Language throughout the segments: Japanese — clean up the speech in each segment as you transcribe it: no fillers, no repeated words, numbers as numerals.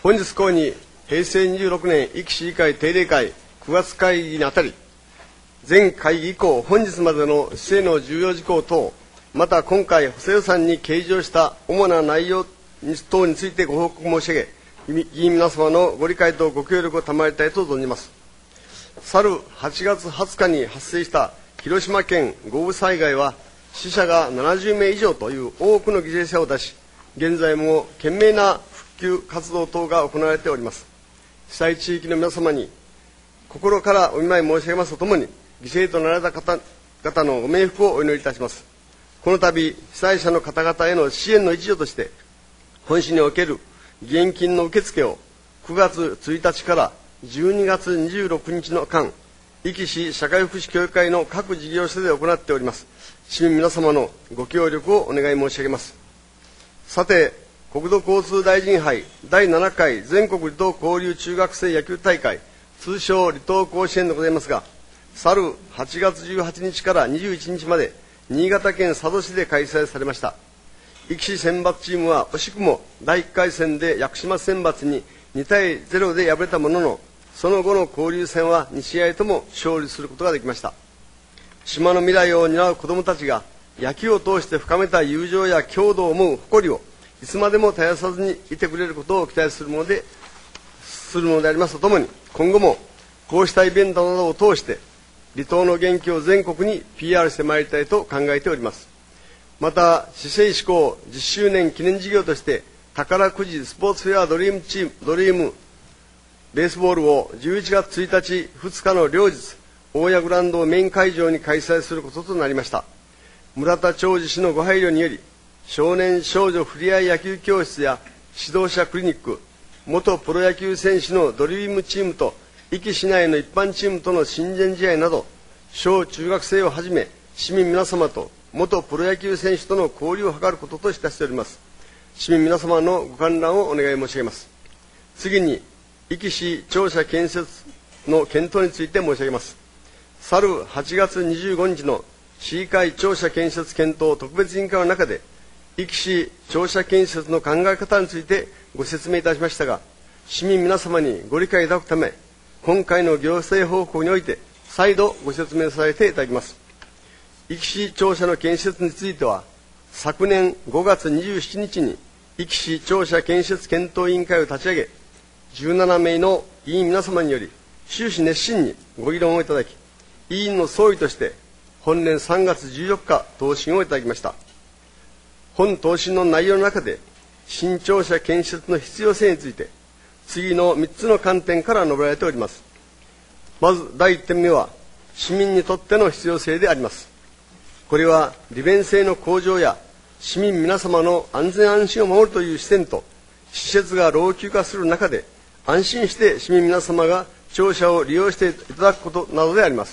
本日後に平成26年壱岐市議会定例会9月会議にあたり、前会議以降本日までの市政の重要事項等、また今回補正予算に計上した主な内容等についてご報告申し上げ、議員皆様のご理解とご協力を賜りたいと存じます。去る8月20日に発生した広島県豪雨災害は、死者が70名以上という多くの犠牲者を出し、現在も懸命な復旧活動等が行われております。被災地域の皆様に心からお見舞い申し上げますとともに、犠牲となられた方々のご冥福をお祈りいたします。この度、被災者の方々への支援の一助として、本市における義援金の受付を9月1日から12月26日の間、壱岐市社会福祉協議会の各事業所で行っております。市民皆様のご協力をお願い申し上げます。さて、国土交通大臣杯第7回全国離島交流中学生野球大会、通称離島甲子園でございますが、去る8月18日から21日まで新潟県佐渡市で開催されました。壱岐市選抜チームは惜しくも第1回戦で屋久島選抜に2対0で敗れたものの、その後の交流戦は2試合とも勝利することができました。島の未来を担う子どもたちが野球を通して深めた友情や郷土を思う誇りをいつまでも絶やさずにいてくれることを期待するものでありますとともに、今後もこうしたイベントなどを通して離島の元気を全国に PR してまいりたいと考えております。また、市政施行10周年記念事業として宝くじスポーツフェアドリームベースボールを11月1日2日の両日、大谷グラウンドメイン会場に開催することとなりました。村田兆治氏のご配慮により、少年少女ふれあい野球教室や指導者クリニック、元プロ野球選手のドリームチームと壱岐市内の一般チームとの親善試合など、小中学生をはじめ市民皆様と元プロ野球選手との交流を図ることといたしております。市民皆様のご観覧をお願い申し上げます。次に、壱岐市庁舎建設の検討について申し上げます。去る8月25日の市議会庁舎建設検討特別委員会の中で、壱岐市庁舎建設の考え方についてご説明いたしましたが、市民皆様にご理解いただくため、今回の行政報告において再度ご説明させていただきます。壱岐市庁舎の建設については、昨年5月27日に壱岐市庁舎建設検討委員会を立ち上げ、17名の委員皆様により終始熱心にご議論をいただき、委員の総意として本年3月14日答申をいただきました。本答申の内容の中で、新庁舎建設の必要性について次の3つの観点から述べられております。まず第1点目は、市民にとっての必要性であります。これは利便性の向上や市民皆様の安全安心を守るという視点と、施設が老朽化する中で安心して市民皆様が庁舎を利用していただくことなどであります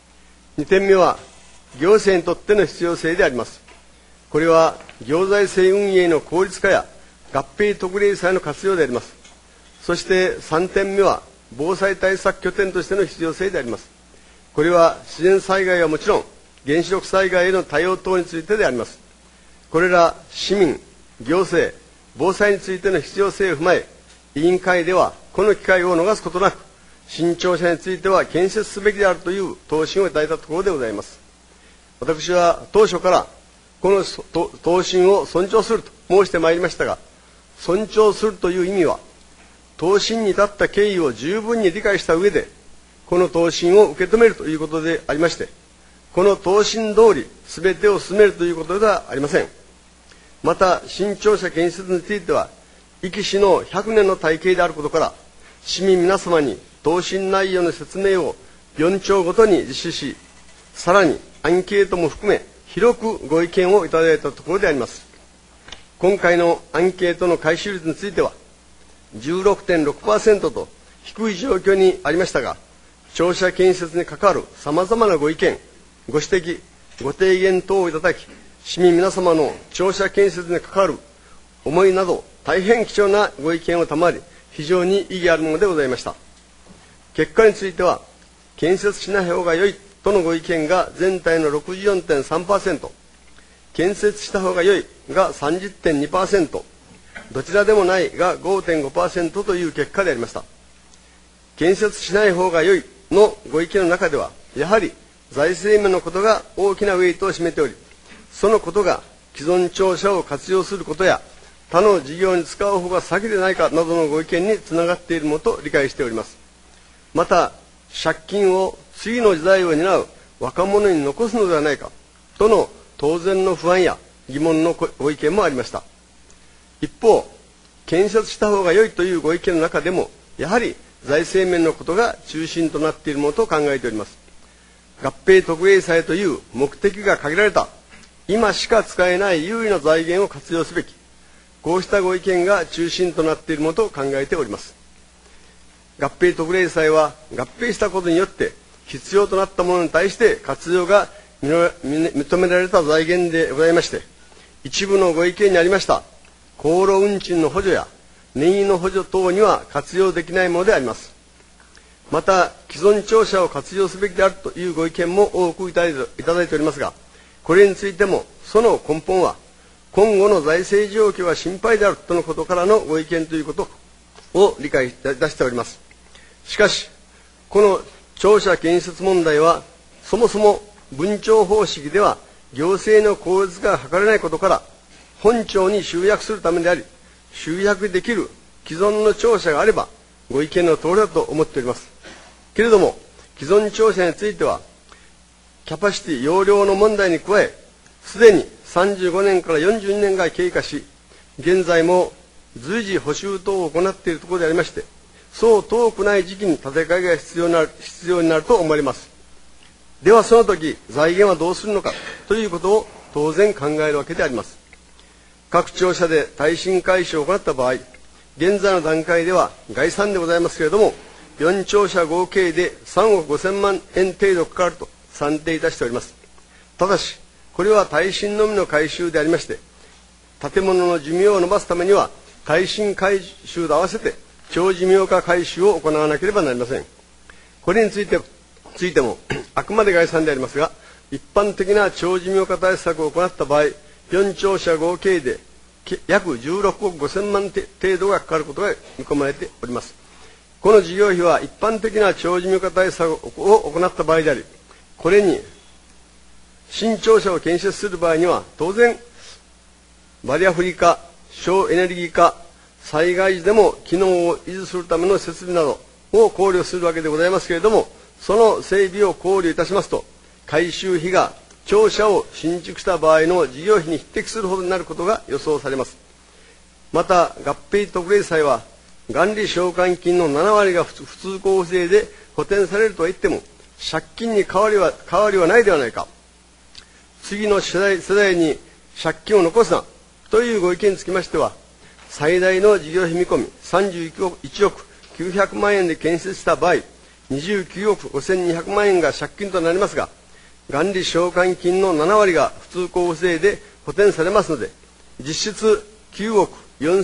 。2点目は、行政にとっての必要性であります。これは行財政運営の効率化や合併特例債の活用であります。そして3点目は、防災対策拠点としての必要性であります。これは自然災害はもちろん、原子力災害への対応等についてであります。これら市民、行政、防災についての必要性を踏まえ、委員会ではこの機会を逃すことなく、新庁舎については建設すべきであるという答申をいただいたところでございます。私は当初からこの答申を尊重すると申してまいりましたが、尊重するという意味は、答申に至った経緯を十分に理解した上で、この答申を受け止めるということでありまして、この答申通り全てを進めるということではありません。また、新庁舎建設については、壱岐市の100年の体系であることから、市民皆様に答申内容の説明を4庁ごとに実施し、さらにアンケートも含め広くご意見をいただいたところであります。今回のアンケートの回収率については 16.6% と低い状況にありましたが、庁舎建設に関わるさまざまなご意見、ご指摘、ご提言等をいただき、市民皆様の庁舎建設に関わる思いなど大変貴重なご意見を賜り、非常に意義あるものでございました。結果については、建設しない方が良いとのご意見が全体の 64.3%、建設した方が良いが 30.2%、 どちらでもないが 5.5% という結果でありました。建設しない方が良いのご意見の中では、やはり財政面のことが大きなウェイトを占めており、そのことが既存庁舎を活用することや他の事業に使う方が先でないかなどのご意見につながっているものと理解しております。また、借金を次の時代を担う若者に残すのではないかとの当然の不安や疑問のご意見もありました。一方、建設した方が良いというご意見の中でも、やはり財政面のことが中心となっているものと考えております。合併特例債という目的が限られた、今しか使えない有利な財源を活用すべき、こうしたご意見が中心となっているものと考えております。合併特例債は合併したことによって必要となったものに対して活用が認められた財源でございまして、一部のご意見にありました航路運賃の補助や燃油の補助等には活用できないものであります。また、既存庁舎を活用すべきであるというご意見も多くいただいておりますが、これについてもその根本は今後の財政状況が心配であるとのことからのご意見ということを理解いたしております。しかし、この庁舎建設問題はそもそも分庁方式では行政の効率が図れないことから本庁に集約するためであり、集約できる既存の庁舎があればご意見の通りだと思っております。けれども、既存庁舎についてはキャパシティ容量の問題に加え、すでに35年から42年が経過し、現在も随時補修等を行っているところでありまして、そう遠くない時期に建て替えが必要になると思われます。ではその時、財源はどうするのかということを当然考えるわけであります。各庁舎で耐震改修を行った場合、現在の段階では概算でございますけれども、4庁舎合計で3億5000万円程度かかると算定いたしております。ただし、これは耐震のみの改修でありまして、建物の寿命を延ばすためには耐震改修と合わせて長寿命化改修を行わなければなりません。これについてもあくまで概算でありますが、一般的な長寿命化対策を行った場合、4庁舎合計で約16億5000万程度がかかることが見込まれております。この事業費は一般的な長寿命化対策を行った場合であり、これに新庁舎を建設する場合には当然バリアフリー化、省エネルギー化、災害時でも機能を維持するための設備などを考慮するわけでございますけれども、その整備を考慮いたしますと、改修費が庁舎を新築した場合の事業費に匹敵するほどになることが予想されます。また、合併特例債は元利償還金の7割が普通交付税で補填されるとは言っても、借金に変わりはないではないか。次の世代に借金を残すなというご意見につきましては、最大の事業費見込み31億900万円で建設した場合、29億5200万円が借金となりますが、元利償還金の7割が普通交付税で補填されますので、実質9億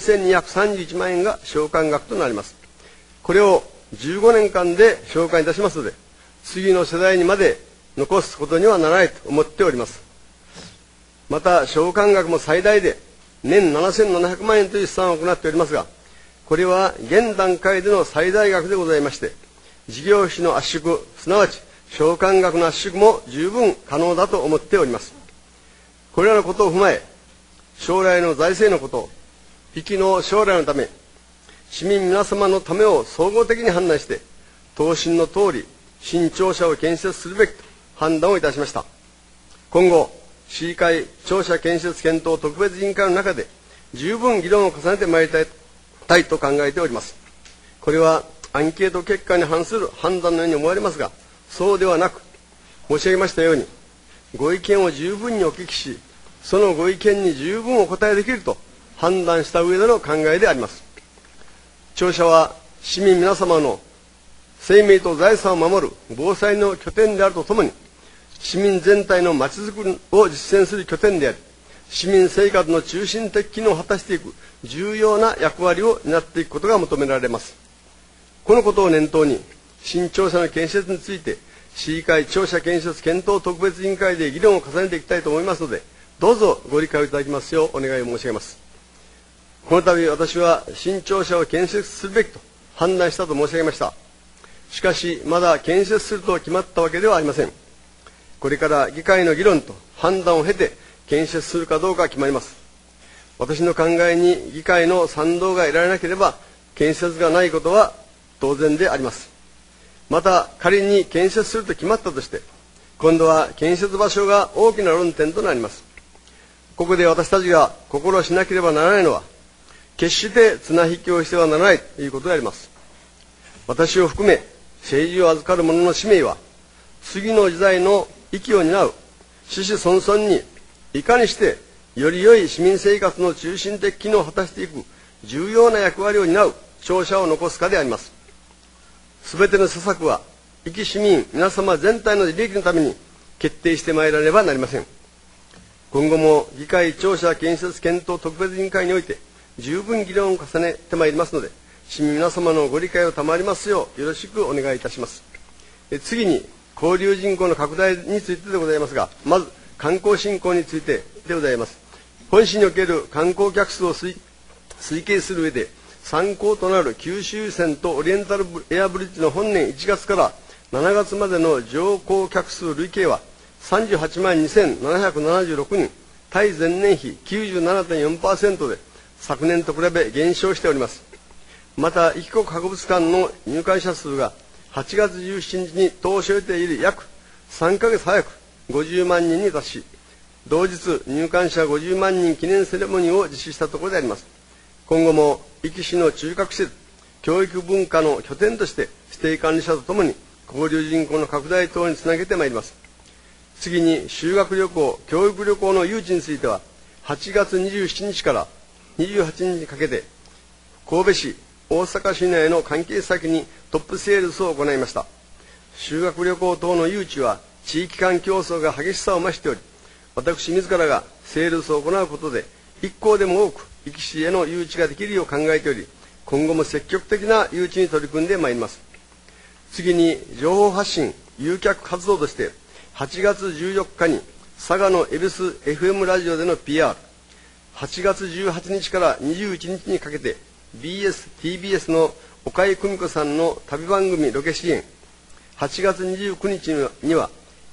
4231万円が償還額となります。これを15年間で償還いたしますので、次の世代にまで残すことにはならないと思っております。また、償還額も最大で年7700万円という試算を行っておりますが、これは現段階での最大額でございまして、事業費の圧縮、すなわち償還額の圧縮も十分可能だと思っております。これらのことを踏まえ、将来の財政のこと、比企の将来のため、市民皆様のためを総合的に判断して、答申の通り、新庁舎を建設するべきと判断をいたしました。今後、市議会庁舎建設検討特別委員会の中で、十分議論を重ねてまいりたいと考えております。これはアンケート結果に反する判断のように思われますが、そうではなく、申し上げましたように、ご意見を十分にお聞きし、そのご意見に十分お答えできると判断した上での考えであります。庁舎は市民皆様の生命と財産を守る防災の拠点であるとともに、市民全体のまちづくりを実践する拠点であり、市民生活の中心的機能を果たしていく重要な役割を担っていくことが求められます。このことを念頭に、新庁舎の建設について、市議会庁舎建設検討特別委員会で議論を重ねていきたいと思いますので、どうぞご理解をいただきますようお願いを申し上げます。 この度私は新庁舎を建設するべきと判断したと申し上げました。しかしまだ建設すると決まったわけではありません。これから議会の議論と判断を経て建設するかどうか決まります。私の考えに議会の賛同が得られなければ建設がないことは当然であります。また仮に建設すると決まったとして今度は建設場所が大きな論点となります。ここで私たちが心しなければならないのは決して綱引きをしてはならないということであります。私を含め政治を預かる者の使命は次の時代の息を担う子々孫々にいかにしてより良い市民生活の中心的機能を果たしていく重要な役割を担う庁舎を残すかであります。すべての施策は壱岐市民皆様全体の利益のために決定してまいらねばなりません。今後も議会庁舎建設検討特別委員会において十分議論を重ねてまいりますので、市民皆様のご理解を賜りますようよろしくお願いいたします。次に交流人口の拡大についてでございますが、まず観光振興についてでございます。本市における観光客数を推計する上で参考となる九州線とオリエンタルエアブリッジの本年1月から7月までの乗降客数累計は38万2776人、対前年比 97.4% で昨年と比べ減少しております。また壱岐国博物館の入館者数が8月17日に当初予定より約3ヶ月早く50万人に達し、同日入館者50万人記念セレモニーを実施したところであります。今後も壱岐市の中核施設、教育文化の拠点として指定管理者とともに交流人口の拡大等につなげてまいります。次に修学旅行、教育旅行の誘致については8月27日から28日にかけて神戸市、大阪市内の関係先にトップセールスを行いました。修学旅行等の誘致は地域間競争が激しさを増しており、私自らがセールスを行うことで一校でも多く壱岐市への誘致ができるよう考えており、今後も積極的な誘致に取り組んでまいります。次に情報発信、誘客活動として8月14日に佐賀の恵比寿 FM ラジオでの PR、8月18日から21日にかけて BS、TBS の岡井久美子さんの旅番組ロケ支援、8月29日には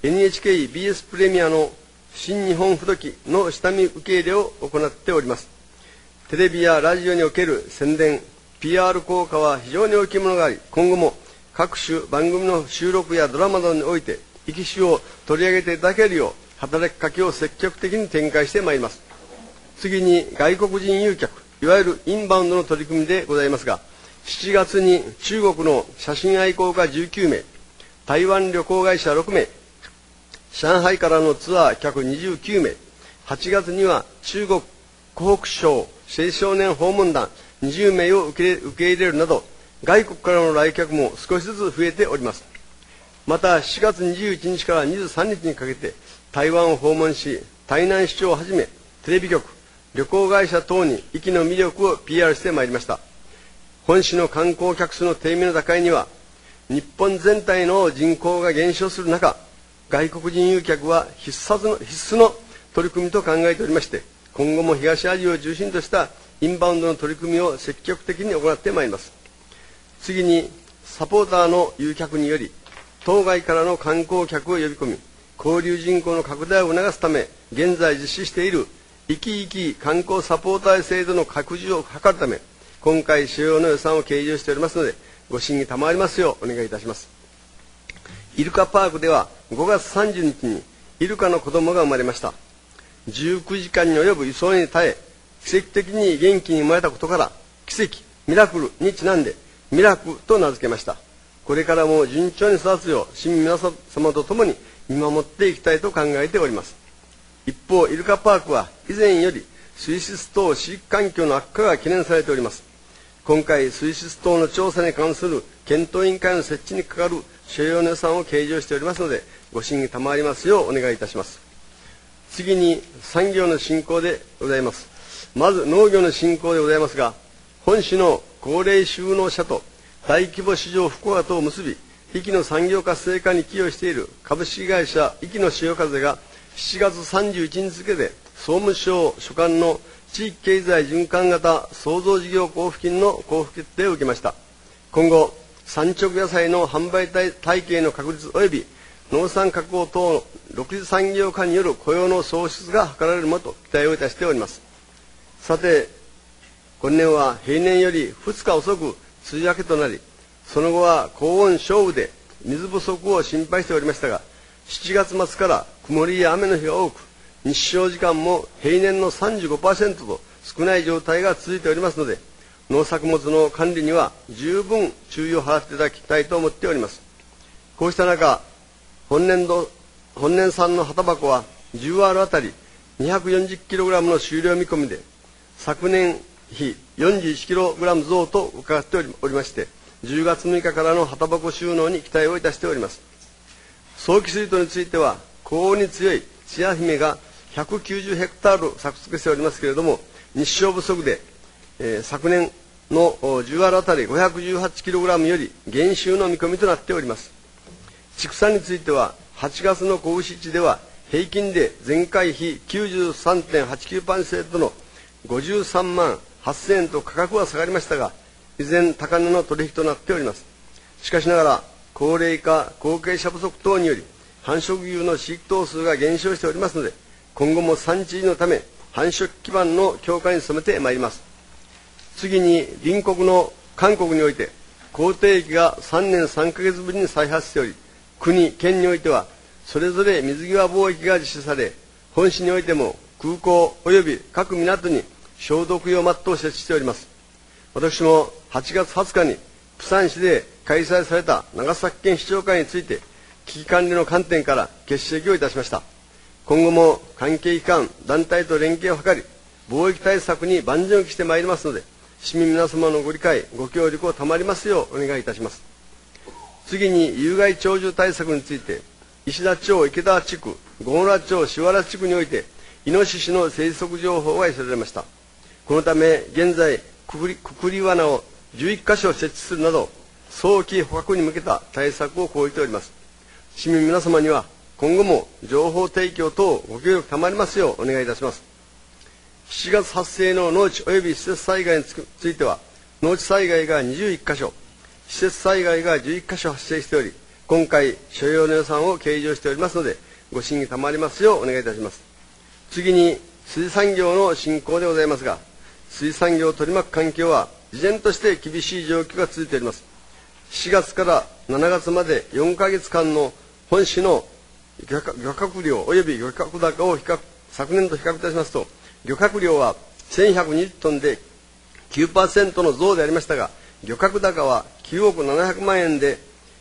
NHK-BS プレミアの新日本風土記の下見受け入れを行っております。テレビやラジオにおける宣伝、PR 効果は非常に大きいものがあり、今後も各種番組の収録やドラマなどにおいて壱岐市を取り上げていただけるよう働きかけを積極的に展開してまいります。次に外国人誘客、いわゆるインバウンドの取り組みでございますが、7月に中国の写真愛好家19名、台湾旅行会社6名、上海からのツアー客29名、8月には中国湖北省青少年訪問団20名を受け入れるなど、外国からの来客も少しずつ増えております。また7月21日から23日にかけて台湾を訪問し、台南市長をはじめテレビ局、旅行会社等に壱岐の魅力を PR してまいりました。本市の観光客数の低迷の打開には、日本全体の人口が減少する中、外国人誘客は必須の取り組みと考えておりまして、今後も東アジアを中心としたインバウンドの取り組みを積極的に行ってまいります。次にサポーターの誘客により当該からの観光客を呼び込み、交流人口の拡大を促すため現在実施している生き生き観光サポーター制度の拡充を図るため、今回使用の予算を計上しておりますので、ご審議賜りますようお願いいたします。イルカパークでは5月30日にイルカの子供が生まれました。19時間に及ぶ輸送に耐え、奇跡的に元気に生まれたことから奇跡、ミラクルにちなんでミラクと名付けました。これからも順調に育つよう市民皆様と共に見守っていきたいと考えております。一方、イルカパークは以前より水質等飼育環境の悪化が懸念されております。今回水質等の調査に関する検討委員会の設置にかかる所要の予算を計上しておりますので、ご審議賜りますようお願いいたします。次に産業の振興でございます。まず農業の振興でございますが、本市の高齢就農者と大規模市場復興とを結び、壱岐の産業活性化に寄与している株式会社壱岐の潮風が7月31日付で総務省所管の地域経済循環型創造事業交付金の交付決定を受けました。今後、産直野菜の販売体系の確立及び農産加工等の独自産業化による雇用の創出が図られるものと期待をいたしております。さて、今年は平年より2日遅く梅雨明けとなり、その後は高温少雨で水不足を心配しておりましたが、7月末から曇りや雨の日が多く、日照時間も平年の 35% と少ない状態が続いておりますので、農作物の管理には十分注意を払っていただきたいと思っております。こうした中、本年産の葉タバコは 10R あたり 240kg の収量見込みで、昨年比 41kg 増と伺っておりまして、10月6日からの葉タバコ収納に期待をいたしております。早期水筒については、高温に強いつや姫が190ヘクタール作付しておりますけれども、日照不足で、昨年の 10R あたり 518kg より減収の見込みとなっております。畜産については、8月の子牛地では平均で前回比 93.89% の53万8000円と価格は下がりましたが、依然高値の取引となっております。しかしながら、高齢化、後継者不足等により、繁殖牛の飼育頭数が減少しておりますので、今後も産地維持のため、繁殖基盤の強化に努めてまいります。次に、隣国の韓国において、口蹄疫が3年3ヶ月ぶりに再発しており、国、県においては、それぞれ水際貿易が実施され、本市においても空港及び各港に消毒用マットを設置しております。私も8月20日に、釜山市で開催された長崎県市長会について、危機管理の観点から欠席をいたしました。今後も関係機関、団体と連携を図り、貿易対策に万全を期してまいりますので、市民皆様のご理解、ご協力を賜りますようお願いいたします。次に、有害鳥獣対策について、石田町池田地区、郷村町塩原地区において、イノシシの生息情報が寄せられました。このため、現在、くくり罠を11カ所設置するなど、早期捕獲に向けた対策を講じております。市民皆様には、今後も情報提供等ご協力賜りますようお願いいたします。7月発生の農地及び施設災害については、農地災害が21カ所、施設災害が11カ所発生しており、今回、所要の予算を計上しておりますので、ご審議賜りますようお願いいたします。次に、水産業の振興でございますが、水産業を取り巻く環境は、依然として厳しい状況が続いております。7月から7月まで4ヶ月間の本市の漁獲量及び漁獲高を昨年と比較いたしますと、漁獲量は1120トンで 9% の増でありましたが、漁獲高は9億700万円で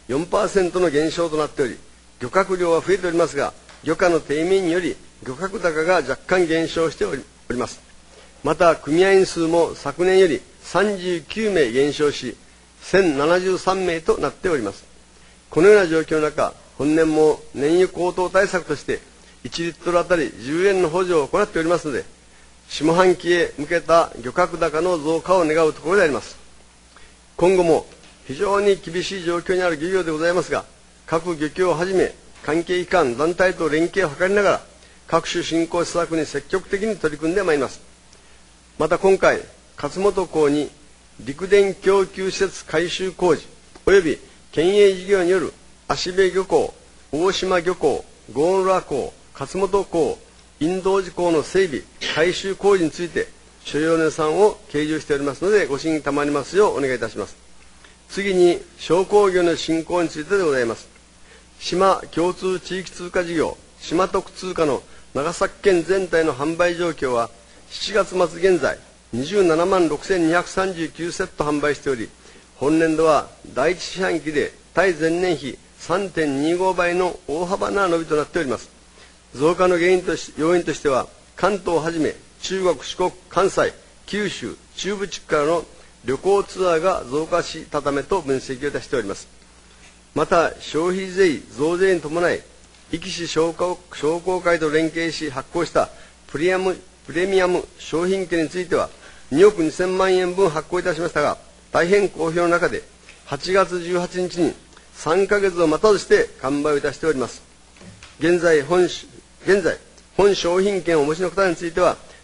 4% の減少となっており、漁獲量は増えておりますが、漁価の低迷により漁獲高が若干減少しております。また、組合員数も昨年より39名減少し、1073名となっております。このような状況の中、本年も燃油高騰対策として、1リットルあたり10円の補助を行っておりますので、下半期へ向けた漁獲高の増加を願うところであります。今後も非常に厳しい状況にある漁業でございますが、各漁協をはじめ、関係機関、団体と連携を図りながら、各種振興施策に積極的に取り組んでまいります。また今回、勝本港に陸電供給施設改修工事、及び県営事業による芦部漁港、大島漁港、郷村港、勝本港、引導寺港の整備、改修工事について、所要の予算を計上しておりますので、ご審議賜りますようお願いいたします。次に、商工業の振興についてでございます。島共通地域通貨事業、島特通貨の長崎県全体の販売状況は、7月末現在、27万6239セット販売しており、本年度は第一四半期で対前年比 3.25 倍の大幅な伸びとなっております。増加の要因としては、関東をはじめ中国、四国、関西、九州、中部地区からの旅行ツアーが増加したためと分析をいたしております。また、消費税増税に伴い、壱岐市商工会と連携し発行したプレミアム商品券については、2億2000万円分発行いたしましたが、大変好評の中で、8月18日に3ヶ月を待たずして完売をいたしております。現在、本商品券をお持ちの方については、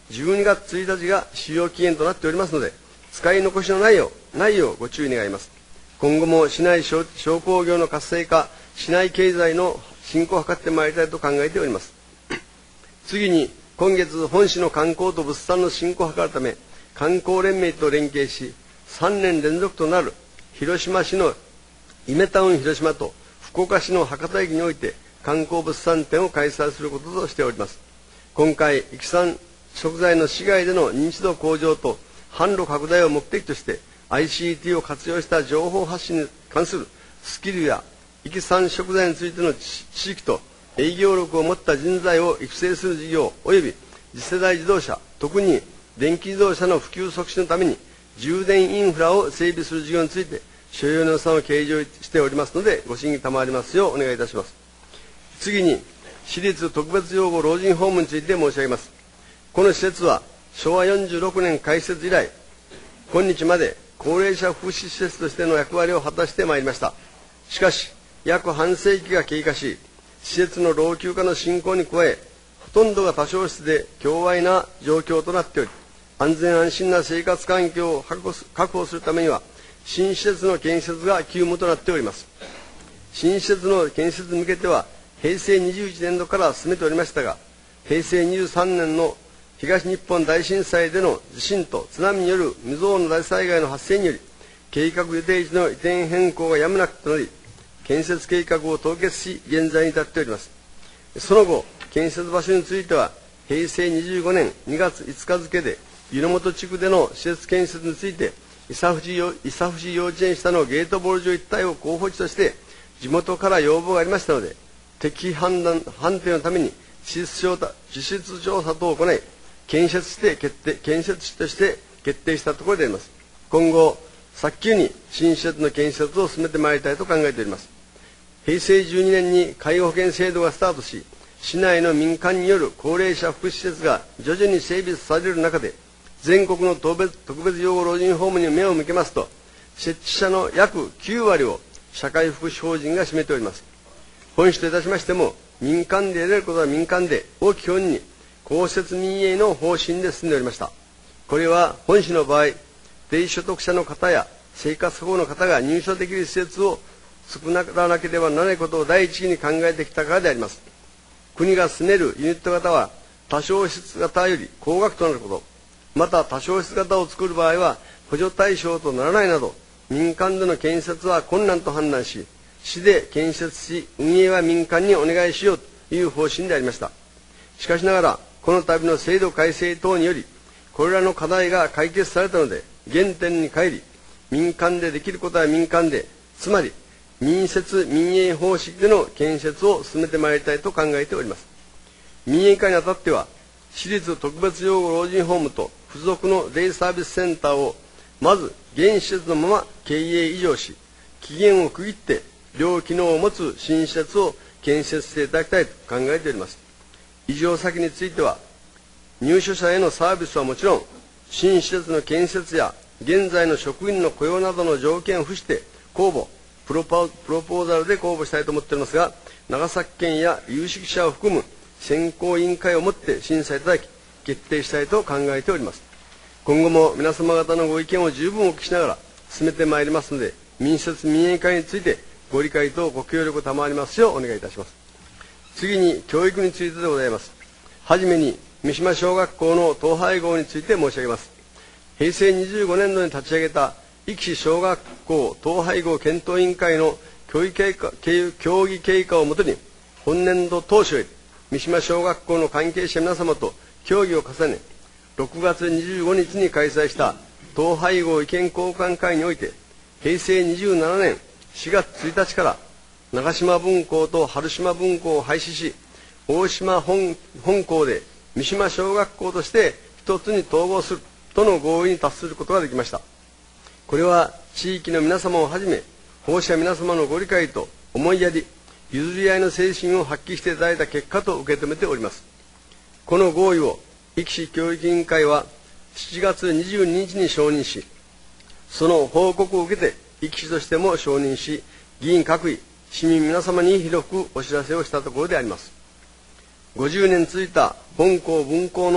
12月1日が使用期限となっておりますので、使い残しのないようご注意願います。今後も市内商工業の活性化、市内経済の振興を図ってまいりたいと考えております。次に、今月本市の観光と物産の振興を図るため、観光連盟と連携し、3年連続となる広島市のイメタウン広島と福岡市の博多駅において観光物産展を開催することとしております。今回、育産食材の市外での認知度向上と販路拡大を目的として ICT を活用した情報発信に関するスキルや育産食材についての知識と営業力を持った人材を育成する事業及び次世代自動車、特に電気自動車の普及促進のために充電インフラを整備する事業について所要の予算を計上しておりますので、ご審議賜りますようお願いいたします。次に、私立特別養護老人ホームについて申し上げます。この施設は昭和46年開設以来、今日まで高齢者福祉施設としての役割を果たしてまいりました。しかし、約半世紀が経過し、施設の老朽化の進行に加え、ほとんどが多床室で狭隘な状況となっており、安全安心な生活環境を確保するためには、新施設の建設が急務となっております。新施設の建設に向けては、平成21年度から進めておりましたが、平成23年の東日本大震災での地震と津波による未曾有の大災害の発生により、計画予定地の移転変更がやむなくとなり、建設計画を凍結し、現在に至っております。その後、建設場所については、平成25年2月5日付で、湯の本地区での施設建設について、伊佐富士幼稚園下のゲートボール場一帯を候補地として、地元から要望がありましたので、適判定のために地質調査等を行い、建設地として決定したところであります。今後、早急に新施設の建設を進めてまいりたいと考えております。平成12年に介護保険制度がスタートし、市内の民間による高齢者福祉施設が徐々に整備される中で、全国の特別養護老人ホームに目を向けますと、設置者の約9割を社会福祉法人が占めております。本市といたしましても、民間で得られることは民間でを基本に、公設民営の方針で進んでおりました。これは本市の場合、低所得者の方や生活保護の方が入所できる施設を作らなければならないことを第一に考えてきたからであります。国が進めるユニット型は多床室型より高額となること、また多床室型を作る場合は補助対象とならないなど、民間での建設は困難と判断し、市で建設し、運営は民間にお願いしようという方針でありました。しかしながら、この度の制度改正等により、これらの課題が解決されたので、原点に帰り、民間でできることは民間で、つまり民設民営方式での建設を進めてまいりたいと考えております。民営化にあたっては、私立特別養護老人ホームと付属のデイサービスセンターをまず現施設のまま経営移譲し、期限を区切って両機能を持つ新施設を建設していただきたいと考えております。移譲先については、入所者へのサービスはもちろん、新施設の建設や現在の職員の雇用などの条件を付してプロポーザルで公募したいと思っておりますが、長崎県や有識者を含む選考委員会をもって審査いただき、決定したいと考えております。今後も皆様方のご意見を十分お聞きしながら進めてまいりますので、民設民営化についてご理解とご協力を賜りますようお願いいたします。次に教育についてでございます。はじめに三島小学校の統廃合について申し上げます。平成25年度に立ち上げた壱岐市小学校統廃合検討委員会の協議経過をもとに、本年度当初より三島小学校の関係者皆様と協議を重ね、6月25日に開催した統廃合意見交換会において、平成27年4月1日から長島分校と春島分校を廃止し、大島本校で三島小学校として一つに統合するとの合意に達することができました。これは地域の皆様をはじめ、保護者皆様のご理解と思いやり、譲り合いの精神を発揮していただいた結果と受け止めております。この合意を壱岐市教育委員会は7月22日に承認し、その報告を受けて壱岐市としても承認し、議員各位、市民皆様に広くお知らせをしたところであります。50年続いた本校分校の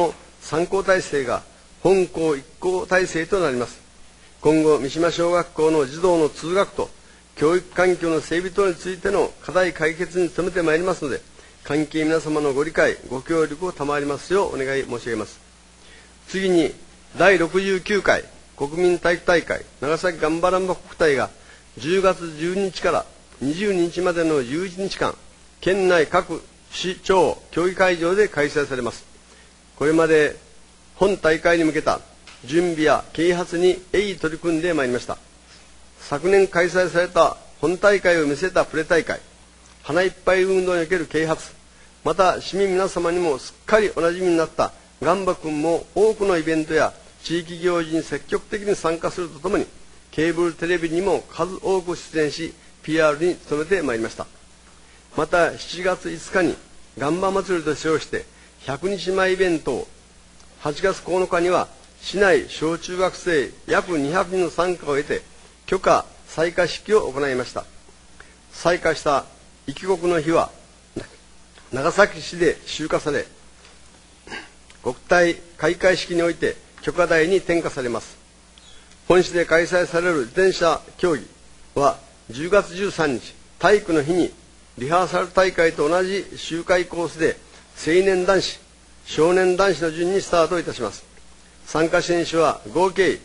3校体制が本校1校体制となります。今後、三島小学校の児童の通学と教育環境の整備等についての課題解決に努めてまいりますので、関係皆様のご理解、ご協力を賜りますようお願い申し上げます。次に、第69回国民体育大会長崎ガンバランバ国体が10月12日から22日までの11日間、県内各市町競技会場で開催されます。これまで本大会に向けた準備や啓発に鋭意取り組んでまいりました。昨年開催された本大会を見せたプレ大会、花いっぱい運動における啓発、また市民皆様にもすっかりおなじみになったガンバ君も多くのイベントや地域行事に積極的に参加するとともに、ケーブルテレビにも数多く出演し PR に努めてまいりました。また7月5日にガンバ祭りと称して100日前イベントを、8月9日には市内小中学生約200人の参加を得て許可採火式を行いました。採火した生き国の火は長崎市で集火され、国体開会式において許可台に点火されます。本市で開催される自転車競技は10月13日体育の日にリハーサル大会と同じ周回コースで青年男子、少年男子の順にスタートいたします。参加選手は合計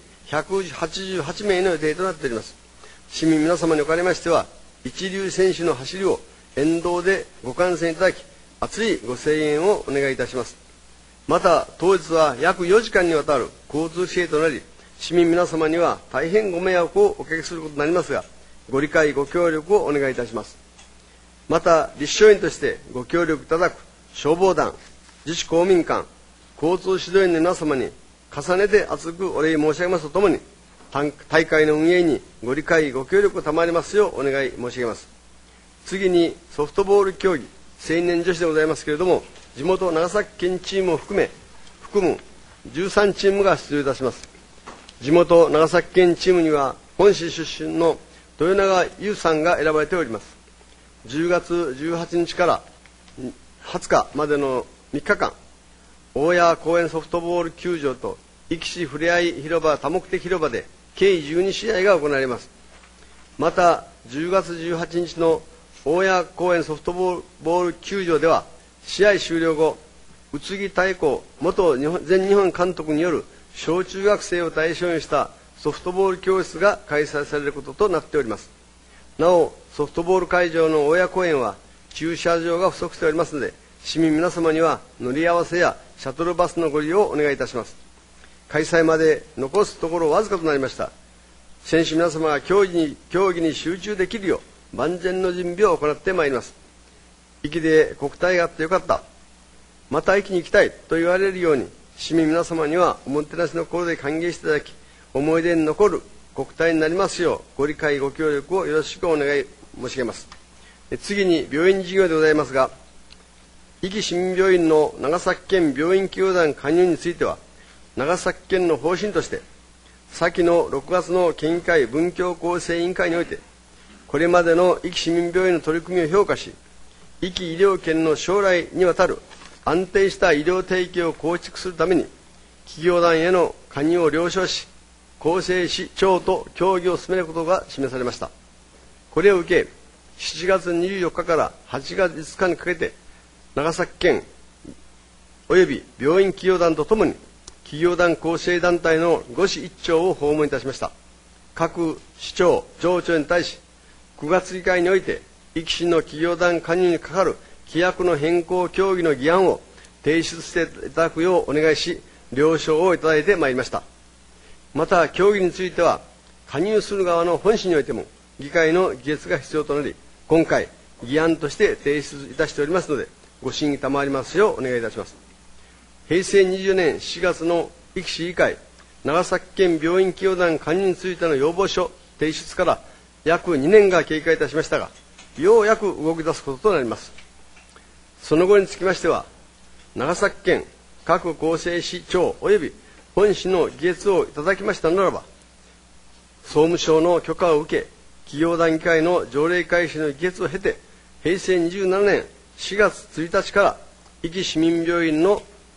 188名の予定となっております。市民皆様におかれましては、一流選手の走りを沿道でご観戦いただき、熱いご声援をお願いいたします。また当日は約4時間にわたる交通規制となり、市民皆様には大変ご迷惑をおかけすることになりますが、ご理解ご協力をお願いいたします。また立証員としてご協力いただく消防団、自治公民館、交通指導員の皆様に重ねて厚くお礼申し上げますとともに、大会の運営にご理解ご協力を賜りますようお願い申し上げます。次にソフトボール競技青年女子でございますけれども、地元長崎県チームを含む13チームが出場いたします。地元長崎県チームには本市出身の豊永優さんが選ばれております。10月18日から20日までの3日間、大谷公園ソフトボール球場と壱岐市ふれあい広場多目的広場で計12試合が行われます。また10月18日の大谷公園ソフトボール球場では、試合終了後、宇津木太鼓元全日本監督による小中学生を対象にしたソフトボール教室が開催されることとなっております。なおソフトボール会場の大谷公園は駐車場が不足しておりますので、市民皆様には乗り合わせやシャトルバスのご利用をお願いいたします。開催まで残すところわずかとなりました。選手皆様が競技に集中できるよう万全の準備を行ってまいります。壱岐で国体があってよかった、また壱岐に行きたいと言われるように、市民皆様にはおもてなしの心で歓迎していただき、思い出に残る国体になりますようご理解ご協力をよろしくお願い申し上げます。次に病院事業でございますが、壱岐市民病院の長崎県病院企業団加入については、長崎県の方針として先の6月の県議会文教構成委員会において、これまでの壱岐市民病院の取り組みを評価し、壱岐医療圏の将来にわたる安定した医療提供を構築するために企業団への加入を了承し、構成市長と協議を進めることが示されました。これを受け、7月24日から8月5日にかけて、長崎県および病院企業団とともに企業団構成団体の5市1町を訪問いたしました。各市長町長に対し、9月議会において壱岐市の企業団加入にかかる規約の変更協議の議案を提出していただくようお願いし、了承をいただいてまいりました。また協議については、加入する側の本市においても議会の議決が必要となり、今回議案として提出いたしておりますので、ご審議賜りますようお願いいたします。平成20年7月の壱岐市議会長崎県病院企業団加入についての要望書提出から約2年が経過いたしましたが、ようやく動き出すこととなります。その後につきましては、長崎県各構成市長及び本市の議決をいただきましたならば、総務省の許可を受け、企業団議会の条例改正の議決を経て、平成27年4月1日から壱岐市民病院の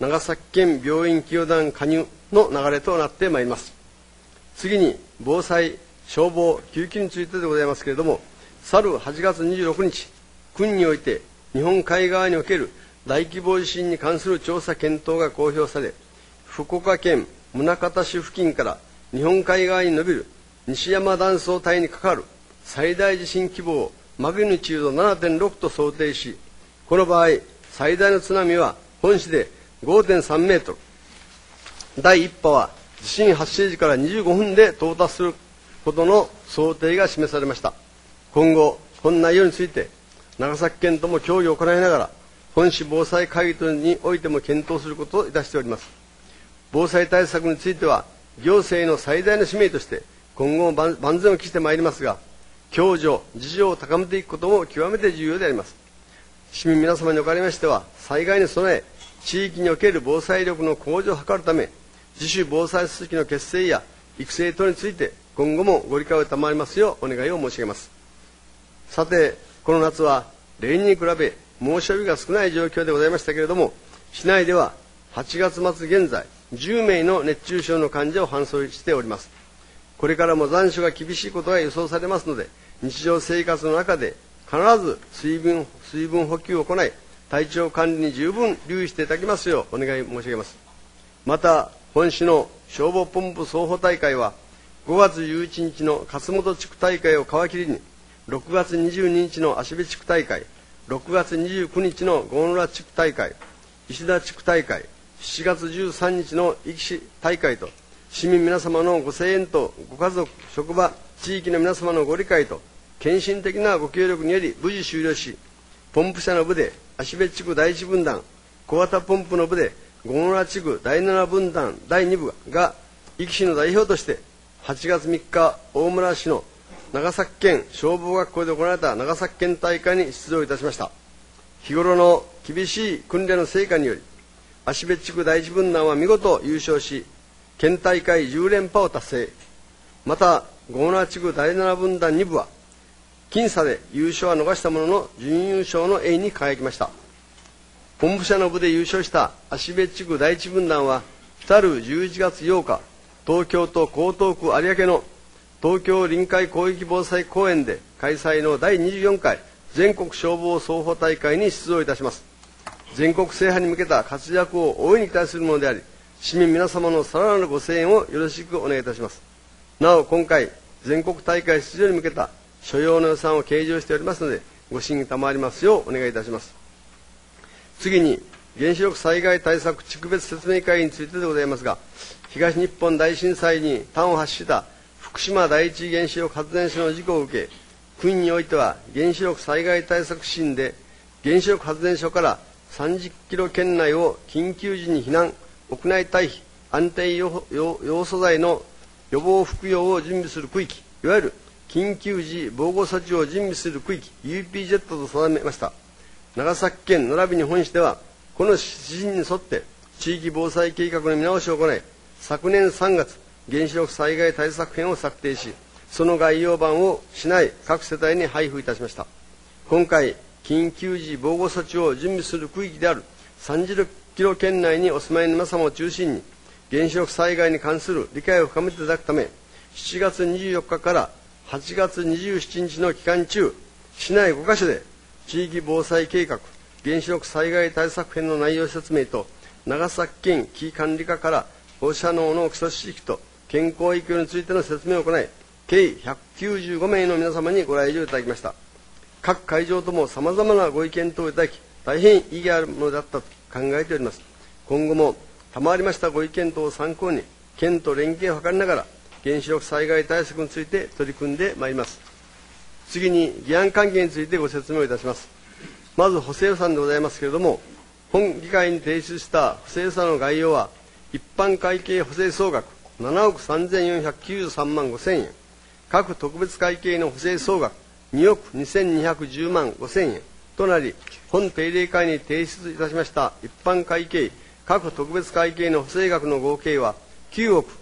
長崎県病院企業団加入の流れとなってまいります。次に防災、消防、救急についてでございますけれども、去る8月26日、君において日本海側における大規模地震に関する調査検討が公表され、福岡県宗像市付近から日本海側に伸びる西山断層帯にかかる最大地震規模をマグニチュード 7.6 と想定し、この場合最大の津波は本市で 5.3 メートル、第1波は地震発生時から25分で到達することの想定が示されました。今後本内容について長崎県とも協議を行いながら、本市防災会議等においても検討することをいたしております。防災対策については行政の最大の使命として今後も万全を期してまいりますが、共助自助を高めていくことも極めて重要であります。市民皆様におかれましては、災害に備え地域における防災力の向上を図るため、自主防災組織の結成や育成等について今後もご理解を賜りますようお願いを申し上げます。さて、この夏は例年に比べ猛暑日が少ない状況でございましたけれども、市内では8月末現在10名の熱中症の患者を搬送しております。これからも残暑が厳しいことが予想されますので、日常生活の中で必ず水分補給を行い、体調管理に十分留意していただきますようお願い申し上げます。また、本市の消防ポンプ走法大会は5月11日の勝本地区大会を皮切りに、6月22日の芦部地区大会、6月29日の郷村地区大会、石田地区大会、7月13日の壱岐市大会と、市民皆様のご声援とご家族、職場、地域の皆様のご理解と献身的なご協力により無事終了し、ポンプ車の部で芦部地区第1分団、小型ポンプの部で郷村地区第7分団第2部が壱岐市の代表として8月3日大村市の長崎県消防学校で行われた長崎県大会に出場いたしました。日頃の厳しい訓練の成果により、芦部地区第1分団は見事優勝し、県大会10連覇を達成。また郷村地区第7分団2部は僅差で優勝は逃したものの準優勝の栄に輝きました。ポンプ車の部で優勝した芦部地区第1分団は、来る11月8日、東京都江東区有明の東京臨海広域防災公園で開催の第24回全国消防走法大会に出場いたします。全国制覇に向けた活躍を大いに期待するものであり、市民皆様のさらなるご声援をよろしくお願いいたします。なお、今回全国大会出場に向けた所要の予算を計上しておりますので、ご審議賜りますようお願いいたします。次に、原子力災害対策地区別説明会についてでございますが、東日本大震災に端を発した福島第一原子力発電所の事故を受け、国においては原子力災害対策指針で、原子力発電所から30キロ圏内を緊急時に避難、屋内退避、安定要素材の予防服用を準備する区域、いわゆる緊急時防護措置を準備する区域 UPZ と定めました。長崎県並びに本市ではこの指針に沿って地域防災計画の見直しを行い、昨年3月原子力災害対策編を策定し、その概要版を市内各世帯に配布いたしました。今回緊急時防護措置を準備する区域である30キロ圏内にお住まいの皆様を中心に原子力災害に関する理解を深めていただくため、7月24日から8月27日の期間中、市内5カ所で地域防災計画、原子力災害対策編の内容説明と、長崎県危機管理課から放射能の基礎知識と健康影響についての説明を行い、計195名の皆様にご来場いただきました。各会場とも様々なご意見等をいただき、大変意義あるものだったと考えております。今後も賜りましたご意見等を参考に、県と連携を図りながら、原子力災害対策について取り組んでまいります。次に議案関係についてご説明をいたします。まず補正予算でございますけれども、本議会に提出した補正予算の概要は、一般会計補正総額7億3493万5000円、各特別会計の補正総額2億2210万5000円となり、本定例会に提出いたしました一般会計、各特別会計の補正額の合計は9億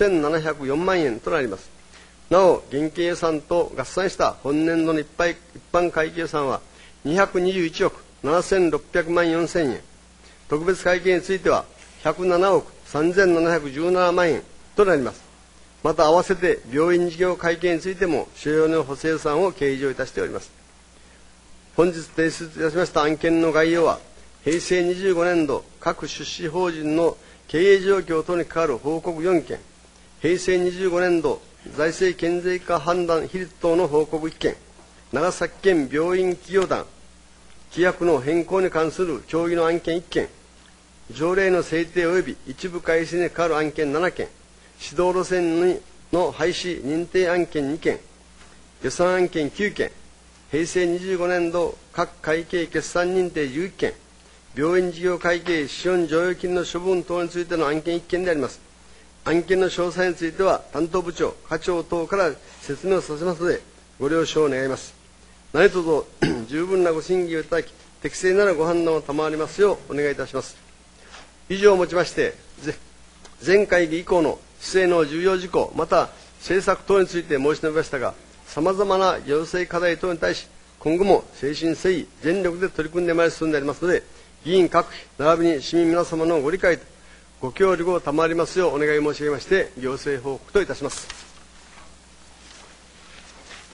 5704万円となります。なお、現計予算と合算した本年度の一般会計予算は221億7600万4000円。 特別会計については107億3717万円となります。また合わせて病院事業会計についても所要の補正予算を計上いたしております。本日提出いたしました案件の概要は、平成25年度各出資法人の経営状況等に関わる報告4件、平成25年度財政健全化判断比率等の報告1件、長崎県病院企業団規約の変更に関する協議の案件1件、条例の制定及び一部改正に関わる案件7件、指導路線の廃止認定案件2件、予算案件9件、平成25年度各会計決算認定11件、病院事業会計資本剰余金の処分等についての案件1件であります。案件の詳細については担当部長、課長等から説明をさせますのでご了承願います。何卒十分なご審議をいただき、適正なるご判断を賜りますようお願いいたします。以上をもちまして、前会議以降の施政の重要事項、また政策等について申し述べましたが、さまざまな行政課題等に対し、今後も誠心誠意、全力で取り組んでまいる必要でありますので、議員各位、並びに市民皆様のご理解とご協力を賜りますようお願い申し上げまして、行政報告といたします。